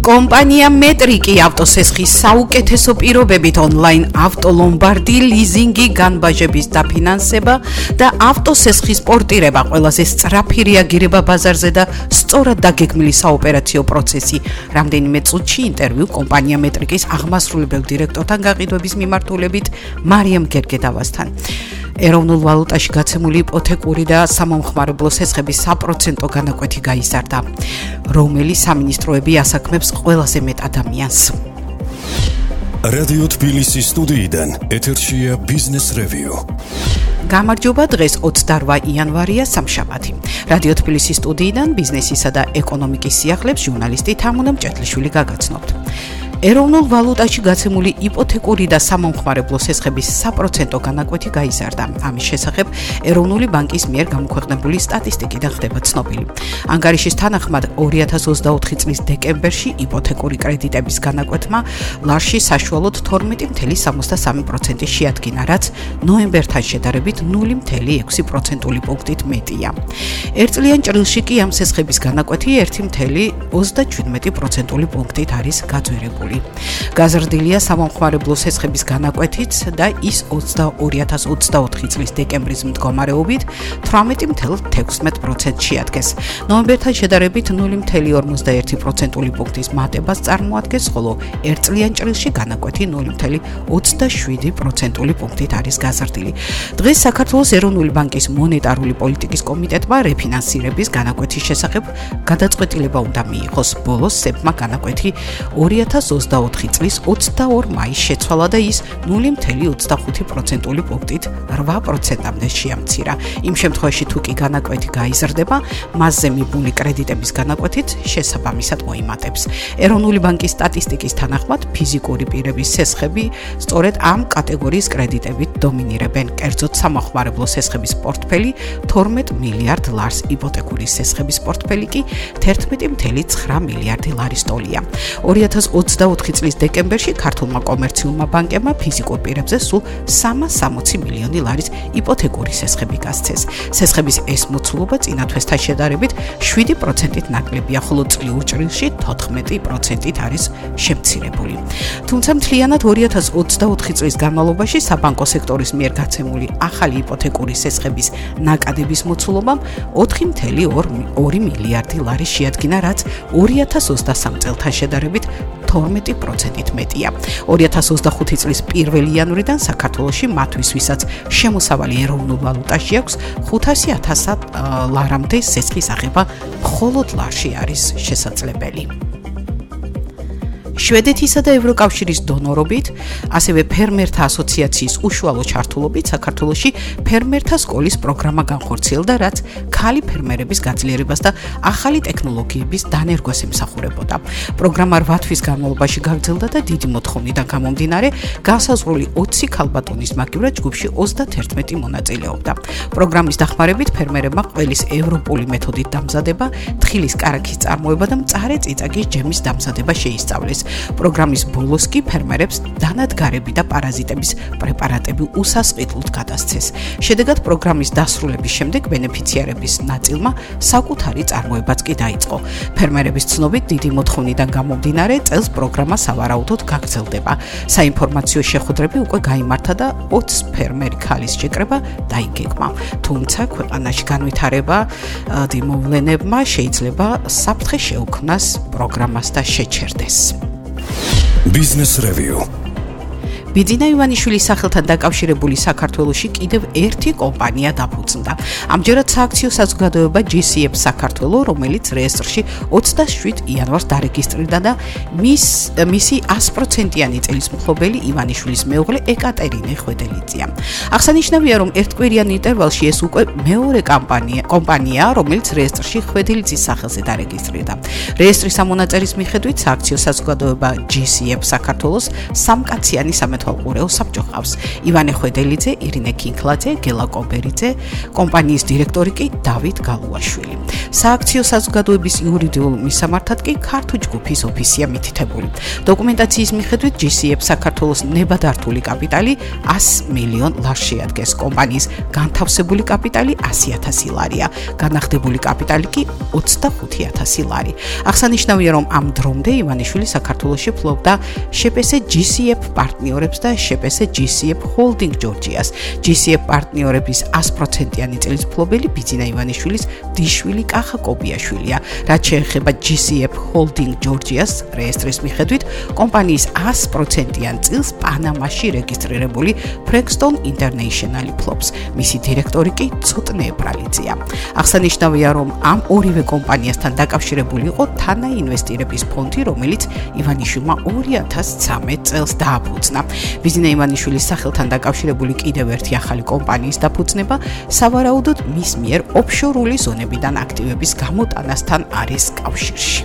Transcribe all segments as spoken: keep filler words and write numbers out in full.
კომპანია მეტრიკი ავტოსესხის საუკეთესო პირობებით ონლაინ ავტოლომბარდი, ლიზინგი, განბაჟების დაფინანსება და ავტოსესხის პორტირება ყველაზე სწრაფი რეაგირება ბაზარზე და სწორად დაგეგმილი საოპერაციო პროცესი. რამდენიმე წუთში ინტერვიუ კომპანია მეტრიკის აღმასრულებელ დირექტორთან გაყიდვების მიმართულებით მარიამ გერგედავასთან. ეროვნულ ვალუტაში გაცემული იპოთეკური და სამომხმარებლო სესხების საპროცენტო განაკვეთი გაიზარდა, რომელიც სამინისტროები ასაქმებს ყველაზე მეტ ადამიანს. რადიო თბილისის სტუდიიდან ეთერშია ბიზნეს რევიუ. გამარჯობა, დღეს ოცდაორ იანვარია, სამშაბათი. რადიო თბილისის სტუდიიდან ბიზნესისა და ეკონომიკის სიახლეებს ჟურნალისტი თამუნა მჭეთლიშვილი გაგაცნობთ. ეროვნულ ვალუტაში გაცემული იპოთეკური და სამომხმარებლო სესხების საპროცენტო განაკვეთი გაიზარდა. ამის შესახებ ეროვნული ბანკის მიერ გამოქვეყნებული სტატისტიკიდან ხდება ცნობილი. ანგარიშის თანახმად ორი ათას ოცდაოთხი წლის დეკემბერში იპოთეკური კრედიტების განაკვეთმა ლარში საშუალოდ თორმეტი წუთი სამოცდასამი პროცენტი შეადგინა, რაც ნოემბერთან შედარებით ნული წუთი ექვსი პროცენტული პუნქტით მეტია. ერთწლიან ჭრილში კი ამ სესხების განაკვეთი ერთი წუთი ოცდაჩვიდმეტი პროცენტული პუნქტით არის გაძვირებული. გაზრდილია სამომხმარებლო სესხების განაკვეთიც და ის ორი ათას ოცდაოთხი წლის დეკემბრის მდგომარეობით თვრამეტი წუთი თექვსმეტ პროცენტს შეადგენს. ნოემბერთან შედარებით ნული წუთი ორმოცდაერთი პროცენტული პუნქტის მატებას წარმოადგენს, ხოლო ერთწლიან ჭრილში განაკვეთი ნული წუთი ოცდაშვიდი პროცენტული პუნქტით არის გაზრდილი. დღეს საქართველოს ეროვნული ბანკის მონეტარული პოლიტიკის კომიტეტმა რეფინანსირების განაკვეთის შესახებ გადაწყვეტილება უნდა მიიღოს. ბოლოს სეფმა განაკვეთი ორი ათას ოცდაოთხი წლის ოცდაორ მაისს შეცვალა და ის ნული წუთი ოცდახუთი პროცენტული პუნქტით რვა პროცენტამდე შეამცირა. იმ შემთხვევაში თუ კი განაკვეთი გაიზრდება, მასზე მიბული კრედიტების განაკვეთით შესაბამისად მოიმატებს. ეროვნული ბანკის სტატისტიკის თანახმად ფიზიკური პირების სესხები სწორედ ამ კატეგორიის კრედიტებით დომინირებენ. კერძოდ სამომხმარებლო სესხების პორტფელი თორმეტ მილიარდ ლარს, იპოთეკური სესხების პორტფელი კი თერთმეტი წუთი ცხრა მილიარდი ლარის ტოლია. ორი ათას ოცდაოთხი წლის დეკემბერში ქართულმა კომერციულმა ბანკებმა ფიზიკურ პირებზე სულ სამას სამოცი მილიონი ლარის იპოთეკური სესხები გასცეს. სესხების ეს მოცულობა წინა თვესთან შედარებით შვიდი პროცენტით ნაკლებია, ხოლო წლიურ ჭრილში თოთხმეტი პროცენტით არის შემცირებული. თუმცა მთლიანად ორი ათას ოცდაოთხი წლის განმავლობაში საბანკო სექტორის მიერ გაცემული ახალი იპოთეკური სესხების ნაკადების მოცულობამ ოთხი წუთი ორი მილიარდი ლარი შეადგინა, რაც ორი ათას ოცდასამ წელთან შედარებით თორმეტი პროცენტით მეტია. ორი ათას ოცდახუთი წლის პირველი იანვრიდან საქართველოში მათთვის, ვისაც შემოსავალი ეროვნულ ვალუტაში აქვს, ხუთასი ათასი ლარამდე სესხის აღება მხოლოდ ლარში არის შესაძლებელი. შვედეთისა და ევროკავშირის დონორობით, ასევე ფერმერთა ასოციაციის უშუალო ჩართულობით საქართველოში ფერმერთა სკოლის პროგრამა განხორციელდა, რაც ქალი ფერმერების გაძლიერებას და ახალი ტექნოლოგიების დანერგვას ემსახურებოდა. პროგრამა რვა თვის განმავლობაში გაგრძელდა და დიდი მოთხოვნიდან გამომდინარე, განსაზღვრული ოცი ქალბატონის მაგივრად ჯგუფში ოცდათერთმეტი მონაწილეობდა. პროგრამის დახმარებით ფერმერებმა ყველის ევროპული მეთოდით დამზადება, თხილის კარაქის წარმოება და მწარე წიწაკის ჯემის დამზადება შეისწავლეს. პროგრამის ბოლოს კი ფერმერებს დანადგარები და პარაზიტების პრეპარატები უსასყიდლოდ გადასცეს. შედეგად პროგრამის დასრულების შემდეგ ბენეფიციარების ნაწილმა საკუთარი წარმოებაც კი დაიწყო. ფერმერების ცნობით დიდი მოთხოვნიდან გამომდინარე, წელს პროგრამა სავარაუდოდ გაგრძელდება. საინფორმაციო შეხვედრები უკვე გაიმართა და ოცი ფერმერი ქალის შეკრება დაიგეგმა. თუმცა ქვეყანაში განვითარება მოვლენებმა შეიძლება საფრთხე შეუქმნას პროგრამას და შეჩერდეს. ბიზნეს რევიუ. ბიძინა ივანიშვილის სახელთან დაკავშირებული საქართველოში კიდევ ერთი კომპანია დაფუძნდა. ამჯერად სააქციო საზოგადოება ჯი სი ეფ საქართველო, რომელიც რეესტრში ოცდაშვიდ იანვარს დარეგისტრირდა და მის მისი ას პროცენტიანი წელისმხლობელი ივანიშვილის მეუღლე ეკატერინე ხვედელიძეა. აღსანიშნავია, რომ ერთკვირიან ინტერვალში ეს უკვე მეორე კომპანია, კომპანია, რომელიც რეესტრში ხვედელიძის სახელზე დარეგისტრირდა. რეესტრის ამონაწერის მიხედვით სააქციო საზოგადოება ჯი სი ეფ საქართველოს სამკაციანი სამეთო სათვალყურეო საბჭო ყავს. ივანე ხვედელიძე, ირინე კინკლაძე, გელა კობერიძე, კომპანიის დირექტორი კი დავით გალუაშვილი. სააქციო საზოგადოების იურიდიულ მისამართად კი ქართულ ჯგუფის ოფისია მითითებული. დოკუმენტაციის მიხედვით ჯი სი ეფ საქართველოს ნებადართული კაპიტალი ას მილიონ ლარს შეადგენს. კომპანიის განთავსებული კაპიტალი ასი ათასი ლარია, განახდებული კაპიტალი კი ოცდახუთი ათასი ლარი. აღსანიშნავია, რომ ამ დრომდე ივანიშვილი საქართველოში ფლობდა შპს ჯი სი ეფ პარტნიორებს და შპს ჯი სი ეფ ჰოლდინგ ჯორჯიას. ჯი სი ეფ პარტნიორების ას პროცენტიანი წლის მფლობელი ბიძინა ივანიშვილის დიშვილი კახა კობიაშვილია. რაც შეეხება ჯი სი ეფ ჰოლდინგ ჯორჯიას რეესტრის მიხედვით, კომპანიის ას პროცენტიან წილს პანამაში რეგისტრირებული ფრენკსტონ ინტერნეიშნალი ფლობს. მისი დირექტორი კი ცოტნე ებრალიძეა. აღსანიშნავია, რომ ამ ორივე კომპანიასთან დაკავშირებული იყო თანა ინვესტირების ფონდი, რომელიც ივანიშვილმა ორი ათას ცხრამეტ წელს დააფუძნა. ბიძინა ივანიშვილის სახელთან დაკავშირებული კიდევ ერთი ახალი კომპანიის დაფუძნება სავარაუდოდ მის მიერ ოფშორული ზონებიდან აქტივების გამოტანასთან არის კავშირში.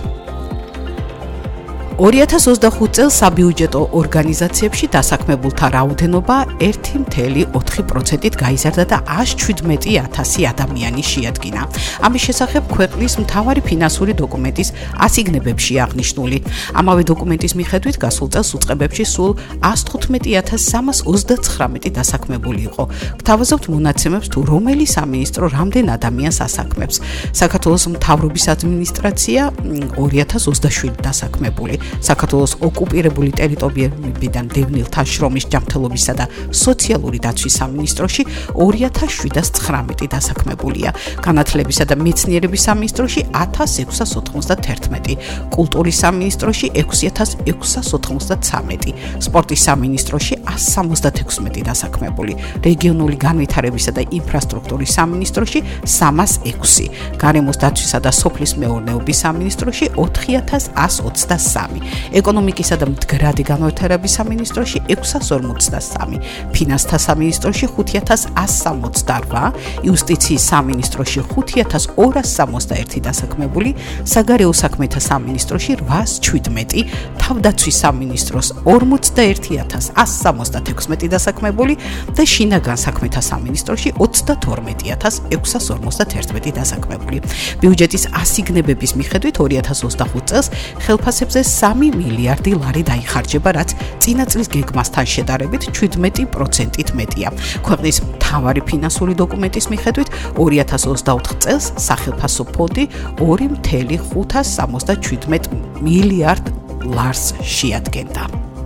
ორი ათას ოცდახუთ წელს საბიუჯეტო ორგანიზაციებში დასაქმებულთა რაოდენობა ერთი მცდელო ოთხი პროცენტით გაიზარდა და ას შვიდმეტი ათასი ადამიანი შეადგინა. ამის შესახებ ქვეყნის მთავარი ფინანსური დოკუმენტის ასიგნებებში აღნიშნული. ამავე დოკუმენტის მიხედვით გასულ წელს უწყებებში სულ ას თხუთმეტი ათას სამას ოცდაცხრამეტი დასაქმებული იყო. გთავაზობთ მონაცემებს თუ რომელი სამინისტრო რამდენ ადამიანს ასაქმებს. საქართველოს მთავრობის ადმინისტრაცია ორი ათას ოცდაშვიდი დასაქმებული. საქართველოს ოკუპირებული ტერიტორიებიდან დევნილთა შრომის ჯანმრთელობისა და სოციალური დაცვის სამინისტროში ორი ათას შვიდას ცხრამეტი დასაქმებულია. განათლებისა და მეცნიერების სამინისტროში ათას ექვსას ოთხმოცდათერთმეტი, კულტურის სამინისტროში ექვსი ათას ექვსას ოცდამოცდაცამეტი, სპორტის სამინისტროში ას სამოცდათექვსმეტი დასაქმებული, რეგიონული განვითარებისა და ინფრასტრუქტურის სამინისტროში სამას ექვსი, გარემოს დაცვისა და სოფლის მეურნეობის სამინისტროში ოთხი ათას ას ოცდასამი, ეკონომიკისა და მდგრადი განვითარების სამინისტროში ექვსას ორმოცდასამი, ფინანსთა სამინისტროში ხუთი ათას ას სამოცდარვა, იუსტიციის სამინისტროში ხუთი ათას ორას სამოცდაერთი დასაქმებული, საგარეო საქმეთა სამინისტროში რვაას ჩვიდმეტი, თავდაცვის სამინისტროს ორმოცდაერთი ათას ას სამოცდათექვსმეტი დასაქმებული და შინაგან საქმეთა სამინისტროში ოცდათორმეტი ათას ექვსას ორმოცდათერთმეტი დასაქმებული. ბიუჯეტის ასიგნებების მიხედვით ორი ათას ოცდახუთ წელს ხელფასებზე სამი მილიარდი ლარი დაიხარჯება, რაც წინა წლის გეგმასთან შედარებით შვიდმეტი პროცენტით მეტია. ქვეყნის მთავარი ფინანსური დოკუმენტის მიხედვით ორი ათას ოცდაოთხ წელს სახელფასო ფონდი ორი მცდელო ხუთას სამოცდაშვიდმეტ მილიარდ ლარს შეადგენდა.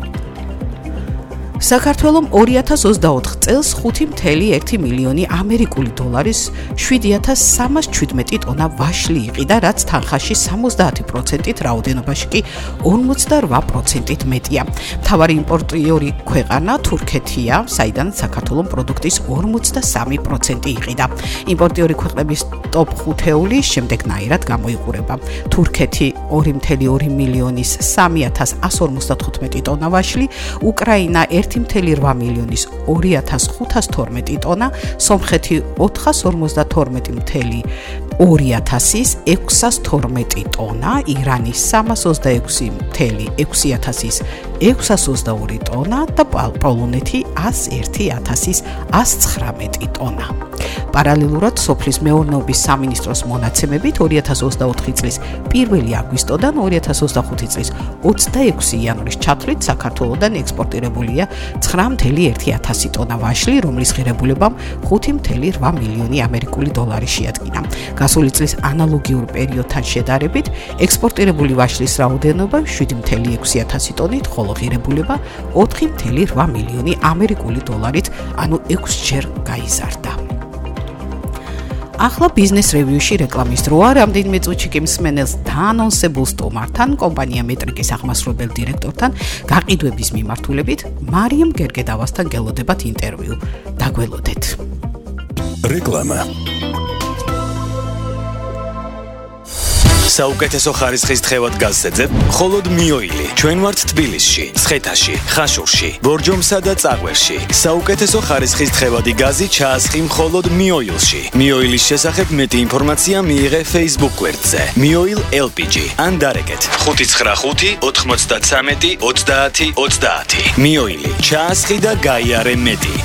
საქართველომ ორი ათას ოცდაოთხ წელს ხუთი მცდელო ერთი მილიონი ამერიკული დოლარის შვიდი ათას სამას შვიდმეტი ტონა ვაშლი იყიდა, რაც თანხაში სამოცდაათი პროცენტით, რაოდენობაში კი ორმოცდარვა პროცენტით მეტია. მთავარი იმპორტიორი ქვეყანა თურქეთია, საიდან საქართველოს პროდუქტის ორმოცდასამი პროცენტი იყიდა. იმპორტიორი ქვეყნების ტოპ ხუთეული შემდეგნაირად გამოიყურება: თურქეთი ორი მცდელო ორი მილიონის სამი ათას ას ორმოცდათხუთმეტი ტონა ვაშლი, უკრაინა ერთი მცდელო რვა მილიონის ორი ათას ხუთას თორმეტი ტონა, სომხეთი ოთხას ორმოცდათორმეტი მცდელო ორი ათასის ექვსას თორმეტი ტონა, ირანი სამას ოცდაექვსი მცდელო ექვსი ათასის ექვსას ოცდაორი ტონა და პოლონეთი ას ერთი ათასის ას ცხრამეტი ტონა. პარალელურად სოფლის მეურნეობის სამინისტროს მონაცემებით ორი ათას ოცდაოთხი წლის პირველი აგვისტოდან ორი ათას ოცდახუთი წლის ოცდაექვსი იანვრის ჩათვლით საქართველოდან ექსპორტირებულია ცხრა მცდელო ერთი ათასი ტონა ვაშლი, რომლის ღირებულებამ ხუთი მცდელო რვა მილიონი ამერიკული დოლარი შეადგინა. გასული წლის ანალოგიურ პერიოდთან შედარებით ექსპორტირებული ვაშლის რაოდენობა შვიდი მცდელო ექვსი ათასი ტონით, ხოლო ღირებულება ოთხი მცდელო რვა მილიონი ამერიკული დოლარით, ანუ ექვსჯერ გაიზარდა. ახლა ბიზნეს რევიუში რეკლამის დროა. რამდენიმე წუთში კი მსმენელს დაანონსებულ სტუმართან, კომპანია მეტრიკის აღმასრულებელ დირექტორთან გაყიდვების მიმართულებით მარიამ გერგედავასთან გელოდებათ ინტერვიუ. დაგველოდეთ. რეკლამა. საუკეთესო ხარისხის თხევად გასცეძებ, მხოლოდ მიოილი. ჩვენ ვართ თბილისში, ცხეთაში, ხაშურში, ბორჯომსა და წაღვერში. საუკეთესო ხარისხის თხევადი გაზი ჩაასხი მხოლოდ მიოილში. მიოილის შესახებ მეტი ინფორმაცია მიიღე Facebook გვერდზე. Mioil ელ პი ჯი. ან დარეკეთ ხუთი ცხრა ხუთი ოთხმოცდათრამეტი ოცდაათი ოცდაათი. Mioil. ჩაასხი და გაიარე მეტი.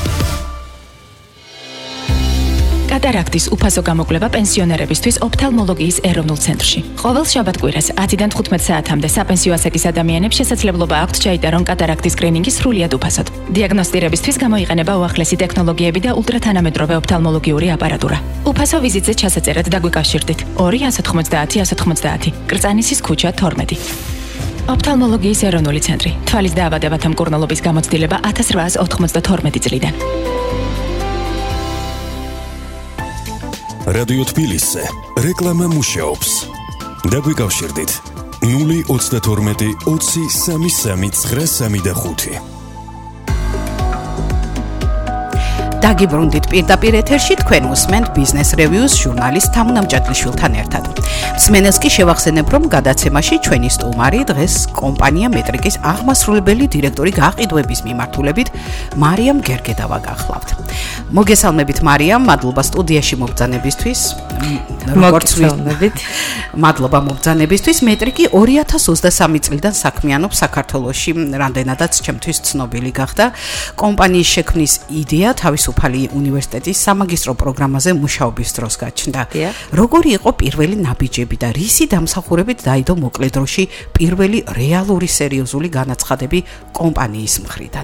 კატარაქტის უფასო გამოკვლევა პენსიონერებისთვის ოფთალმოლოგიის ეროვნულ ცენტრში. ყოველ შაბათ-კვირას ათიდან თხუთმეტ საათამდე საპენსიო ასაკის ადამიანებს შესაძლებლობა აქვთ ჩაიტარონ კატარაქტის სკრინინგი სრულიად უფასოდ. დიაგნოსტირებისთვის გამოიყენება უახლესი ტექნოლოგიები და ულტრათანამედროვე ოფთალმოლოგიური აპარატურა. უფასო ვიზიტზე ჩასაწერად დაგვიკავშირდით. ორი ასი თხმოცდაათი ასი თხმოცდაათი. კრწანისის ქუჩა თორმეტი. ოფთალმოლოგიის ეროვნული ცენტრი. თვალის დაავადებათა მკურნალობის გამოცდილება ათას რვაას ოთხმოცდათორმეტი წლიდან. რადიო თბილისზე რეკლამა მუშაობს. დაგვიკავშირდით ნული ოცდათორმეტი ოცი სამი სამი ცხრა სამი და ხუთი. დაგიბრუნდით პირდაპირ ეთერში თქვენ უსმენთ Business Reviews ჟურნალის თამუნამ ჭადლიშვილთან ერთად. მსმენელს კი შევახსენებ, რომ გადაცემაში ჩვენი სტუმარი დღეს კომპანია მეტრიკის აღმასრულებელი დირექტორი გაყიდვების მიმართულებით მარიამ გერგედავა გახლავთ. მოგესალმებით მარიამ, მადლობა სტუდიაში მობრძანებისთვის. მოგესალმებით. მადლობა მობრძანებისთვის. მეტრიკი ორი ათას ოცდასამი წლიდან საქმიანობს საქართველოში, რამდენადაც ჩემთვის ცნობილი გახდა. კომპანიის შექმნის იდეა თავისუფალი უნივერსიტეტის სამაგისტრო პროგრამაზე მუშაობის დროს გაჩნდა. როგორი იყო პირველი ნაბიჯები და რისი დამსახურებით დაიდო მოკლე დროში პირველი რეალური სერიოზული განაცხადები კომპანიის მხრიდან?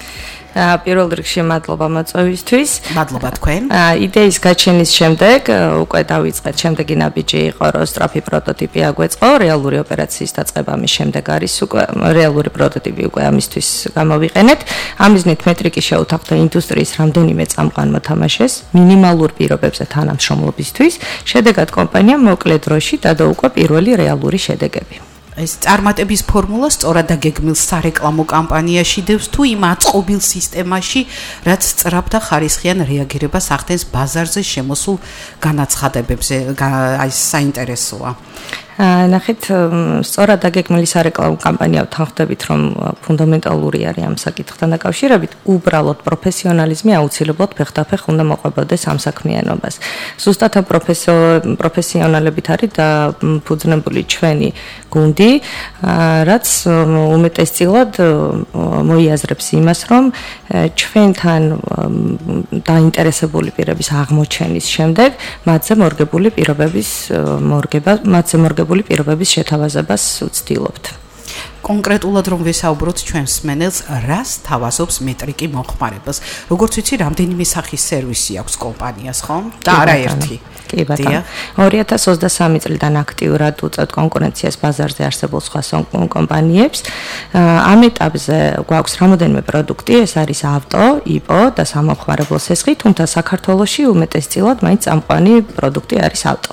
პირველ რიგში მადლობა მოწვევისთვის. მადლობა თქვენ. იდეის გაჩენის შემდეგ უკვე დავიწყეთ შემდეგი ნაბიჯი იყო, რომ სწრაფი პროტოტიპი აგვეწყო, რეალური ოპერაციის დაწყება ამის შემდეგ არის უკვე რეალური პროტოტიპი უკვე ამისთვის გამოვიყენეთ. ამიზნით მეტრიკი შეუთანხმდა ინდუსტრიის რამდენიმე წამყვან მოთამაშეს მინიმალურ პირობებზე თანამშრომლობისთვის. შედეგად კომპანიამ მოკლე დროში დადო უკვე პირველი რეალური შედეგები. ეს წარმატების ფორმულა სწორად დაგეგმილ სარეკლამო კამპანიაში დევს თუ იმ აწყობილ სისტემაში, რაც სწრაფ და ხარისხიან რეაგირებას ახდენს ბაზარზე შემოსულ განაცხადებებზე, აი საინტერესოა. ნახეთ, სწორად დაგეგმილი სარეკლამო კამპანია ვთანხმდებით, რომ ფუნდამენტალური არის ამ საკითხთან დაკავშირებით, უბრალოდ პროფესიონალიზმი აუცილებლად ფეხდაფეხ უნდა მოყვებოდეს ამ საქმიანობას. ზუსტად პროფესიონალებით არის დაფუძნებული ჩვენი გუნდი, რაც უმეტესწილად მოიაზრებს იმას, რომ ჩვენთან დაინტერესებული პირების აღმოჩენის შემდეგ მათზე მორგებული პირობების მორგება, მათზე მორგება გებული პირობების შეთავაზებას ვცდილობთ. კონკრეტულად რომ ვესაუბროთ ჩვენს მსმენელს, რას თავაზობს მეტრიკი მოხმარებას? როგორც ვიცი, რამდენიმე სახის სერვისი აქვს კომპანიას, ხომ? და არაერთი. კი ბატონო. ორი ათას ოცდასამი წლიდან აქტიურად უწევთ კონკურენციას ბაზარზე არსებულ სხვა კომპანიებს. ამ ეტაპზე გვაქვს რამოდენიმე პროდუქტი, ეს არის ავტო, იპო და სამომხმარებლო სესხი, თუმცა საქართველოში უმეტესწილად მაინც წამყვანი პროდუქტი არის ავტო.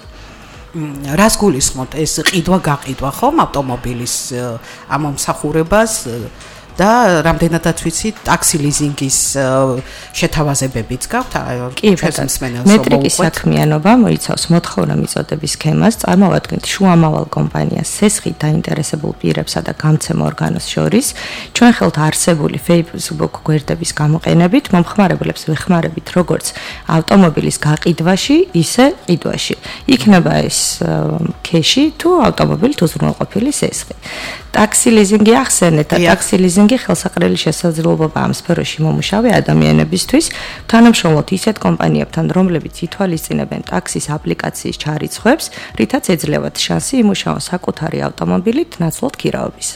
რას გულისხმობთ ეს ყიდვა გაყიდვა ხომ ავტომობილის ამომსახურებას და რამდენადაც ვიცი ტაქსი ლიზინგის შეთავაზებებიც გაქვთ ჩვენს მსმენელს მეტრიკის საქმიანობა მოიცავს მოთხოვნა მიწოდების სქემას წარმოვადგენთ შუამავალ კომპანიას სესხით დაინტერესებულ პირებსა და გამცემ ორგანოს შორის ჩვენ ხელთ არსებული Facebook გვერდების გამოყენებით მომხმარებლებს ვეხმარებით როგორც ავტომობილის გაყიდვაში ისე ყიდვაში იქნება ეს ქეში თუ ავტომობილით უზრუნველყოფილი სესხი ტაქსი ლიზინგი ახსენეთ და ტაქსი ლიზინგი ხელსაყრელი შესაძლებლობა ამ სფეროში მომუშავე ადამიანებისთვის თანამშრომლობთ ისეთ კომპანიებთან რომლებიც ითვალისწინებენ ტაქსის აპლიკაციის ჩარიცხვებს რითაც ეძლევათ შანსი იმუშაონ საკუთარი ავტომობილით ნაცვლად ქირაობისა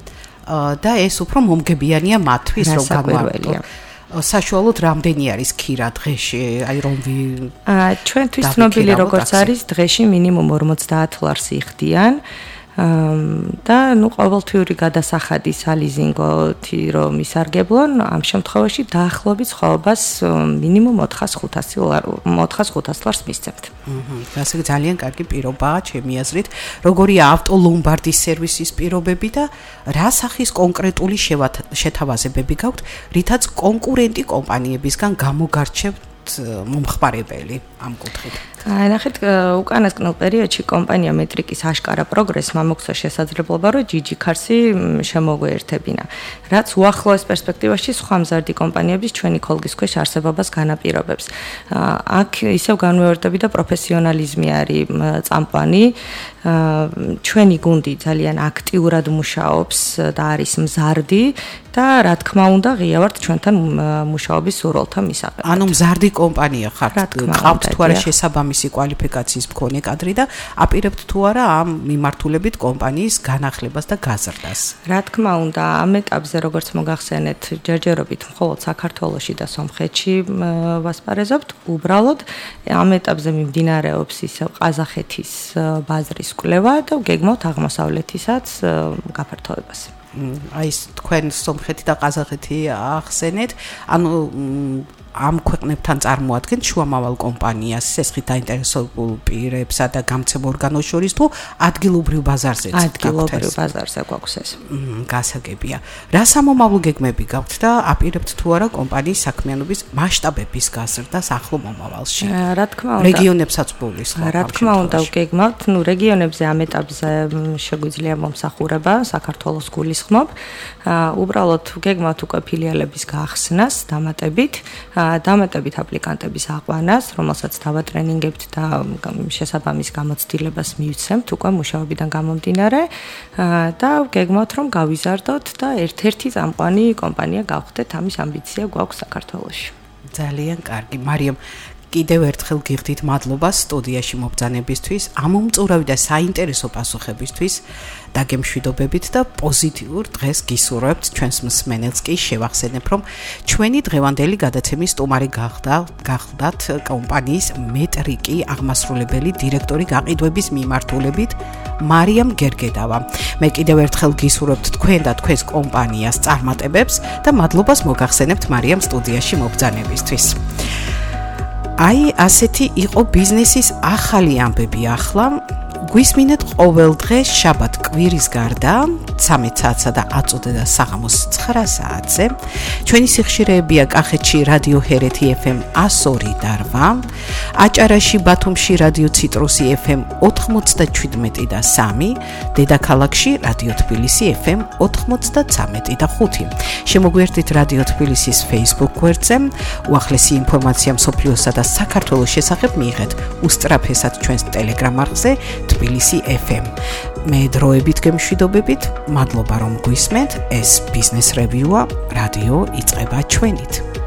და ეს უფრო მომგებიანია მათთვის რომ გამოიყენოთ საშუალოდ რამდენი არის ქირა დღეში აი რომ ვი ჩვენთვის ცნობილი როგორც არის დღეში მინიმუმ ორმოცდაათ ლარს იხდიან და ნუ ყოველთვიური გადასახადის ალიზინგოთი რომ ისარგებლონ ამ შემთხვევაში დაახლოებით ხოობას მინიმუმ ოთხას ხუთას ლარს მისცემთ. აჰა, ასე ძალიან კარგი პირობაა ჩემი აზრით. როგორია ავტოლომბარდის სერვისის პირობები და რა სახის კონკრეტული შეთავაზებები გაქვთ, რითაც კონკურენტი კომპანიებისგან გამოგარჩევთ მომხმარებელი ამ კუთხით. აი ნახეთ უკანასკნელ პერიოდში კომპანია მეტრიკის აშკარა პროგრესმა მოგცა შესაძლებლობა რომ ჯიჯი ქარსი შემოგვეერთებინა რაც უახლოეს პერსპექტივაში სხვა მზარდი კომპანიების ჩვენი ქოლგის ქვეშ არსებობას განაპირობებს აქ ისევ განმეორდები და პროფესიონალიზმი არის წამყვანი ჩვენი გუნდი ძალიან აქტიურად მუშაობს და არის მზარდი და რა თქმა უნდა ღია ვართ ჩვენთან მუშაობის სურვილთა მისაღებად. ანუ მზარდი კომპანია ხართ, ყავთ თუ არა შესაბამისი კვალიფიკაციის მქონე კადრი და აპირებთ თუ არა ამ მიმართულებით კომპანიის განახლებას და გაზრდას. რა თქმა უნდა, ამ ეტაპზე როგორც მოგახსენეთ, ჯერჯერობით მხოლოდ საქართველოში და სომხეთში ვასპარეზობთ, უბრალოდ ამ ეტაპზე მიმდინარეობს ისევ ყაზახეთის ბაზრის კვლევა და გეგმავთ აღმოსავლეთისაც გაფართოებას. აი თქვენ სომხეთი და ყაზახეთი ახსენეთ, ანუ ამ ქვეყნებთან წარმოადგენთ შუამავალ კომპანიას, სესხით დაინტერესებულ პირებსა და გამცემ ორგანოს შორის თუ ადგილობრივ ბაზარზეც გაქვთ? ადგილობრივ ბაზარზე გვაქვს ეს. გასაგებია. რა სამომავლო გეგმები გაქვთ და აპირებთ თუ არა კომპანიის საქმიანობის მასშტაბების გაზრდას ახლო მომავალში? რა თქმა უნდა. რეგიონებსაც ბულის ხო? რა თქმა უნდა ვგეგმავთ, ნუ რეგიონებზე ამ ეტაპზე შეგვიძლია მომსახურება, საქართველოს გულისხმობ. უბრალოდ ვგეგმავთ უკვე ფილიალების გაახსნას, დამატებით დამატებით აპლიკანტების აყვანას, რომელსაც დავატრენინგებთ და შესაბამის გამოცდილებას მივცემთ უკვე მუშაობიდან გამომდინარე და ვგეგმავთ რომ გავიზარდოთ და ერთ-ერთი წამყვანი კომპანია გავხდეთ, ამის ამბიცია გვაქვს საქართველოში. ძალიან კარგი. მარიამ, კიდევ ერთხელ გიხდით მადლობა სტუდიაში მობრძანებისთვის, ამომწურავი და საინტერესო პასუხებისთვის, დაგემშვიდობებით და პოზიტიურ დღეს გისურვებთ. ჩვენს მსმენელს კი შევახსენებ, რომ ჩვენი დღევანდელი გადაცემის სტუმარი გახდა, გახდათ კომპანიის მეტრიკი აღმასრულებელი დირექტორი გაყიდვების მიმართულებით მარიამ გერგედავა. მე კიდევ ერთხელ გისურვებთ თქვენ და თქვენს კომპანიას წარმატებებს და მადლობას მოგახსენებთ მარიამ სტუდიაში მობრძანებისთვის. აი ასეთი იყო ბიზნესის ახალი ამბები ახლა. გვისმინეთ ყოველ დღე შაბათ კვირის გარდა ცამეტ საათსა და აწოდე საღამოს ცხრა საათზე. ჩვენი სიხშირეებია კახეთში რადიო ჰერეთი ეფ ემ ას ორი და რვა, აჭარაში ბათუმში რადიო ციტრუსი ეფ ემ ოთხმოცდაჩვიდმეტი და სამი, დედაქალაქში რადიო თბილისი ეფ ემ ოთხმოცდაცამეტი და ხუთი. შემოგვიერთდით რადიო თბილისის Facebook გვერდზე. უახლესი ინფორმაცია მსოფლიოსა და საქართველოს შესახებ მიიღეთ უსწრაფესად ჩვენს Telegram არხზე თბილისი ეფ ემ. მე დროებით გემშვიდობებით, მადლობა რომ გვისმენთ. ეს ბიზნეს რევიუა, რადიო იწყება ჩვენით.